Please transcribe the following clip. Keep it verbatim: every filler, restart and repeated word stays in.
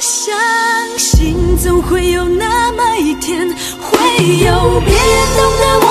相信总会有那么一天，会有别懂得我